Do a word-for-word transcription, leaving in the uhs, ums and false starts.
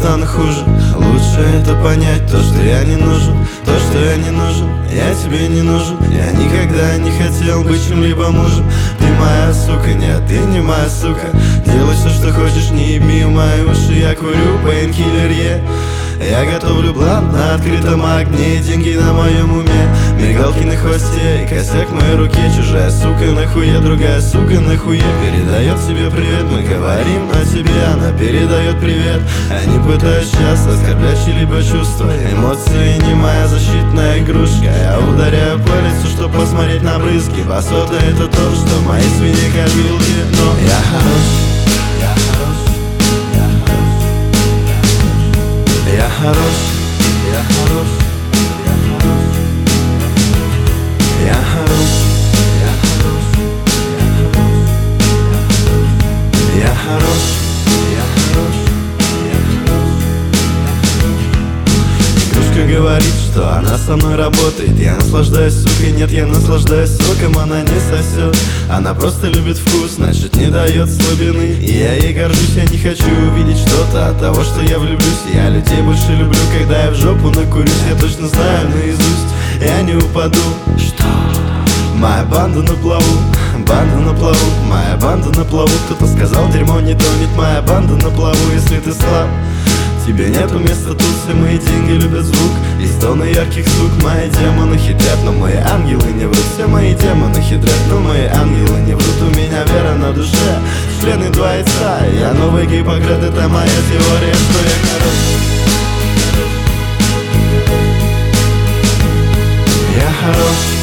стану хуже. Лучше это понять, то, что я не нужен, то, что я не нужен, я тебе не нужен. Я никогда не хотел быть чьим-либо мужем. Ты моя сука, нет, ты не моя сука. Делай все, что хочешь, не еби мои уши. Я курю пейнкиллер, е Я готовлю блант на открытом огне. Деньги на моем уме, мигалки на хвосте и косяк в моей руке. Чужая сука нахуя, другая сука нахуя передает тебе привет. Мы говорим о тебе, она передает привет. Я не пытаюсь сейчас оскорблять чьи-либо чувства. Эмоции не моя защитная игрушка. Я ударяю по лицу, чтобы посмотреть на брызги. Басота — это то, что мои свиньи копилки. Но я хорош, я хорош, я хорош, я хорош, я хорош, я хорош, я хорош, я хорош, я хорош, я хорош, я хорош. Игрушка говорит, что она со мной работает. Я наслаждаюсь сукой, нет, я наслаждаюсь соком. Она не сосет, она просто любит вкус, значит не дает слабины. И я ей горжусь, я не хочу увидеть что-то от того, что я влюблюсь. Я людей больше люблю, когда я в жопу накурюсь. Я точно знаю наизусть, я не упаду. Что? Моя банда на плаву, банда на плаву, моя банда на плаву. Кто-то сказал, дерьмо не тонет, моя банда на плаву. Если ты слаб, тебе нету места тут. Все мои деньги любят звук и стоны ярких сук. Мои демоны хитрят, но мои ангелы не врут. Все мои демоны хитрят, но мои ангелы не врут. У меня вера на душе, члены два яйца. Я новый Гиппократ, это моя теория, что я хорош. Я хорош.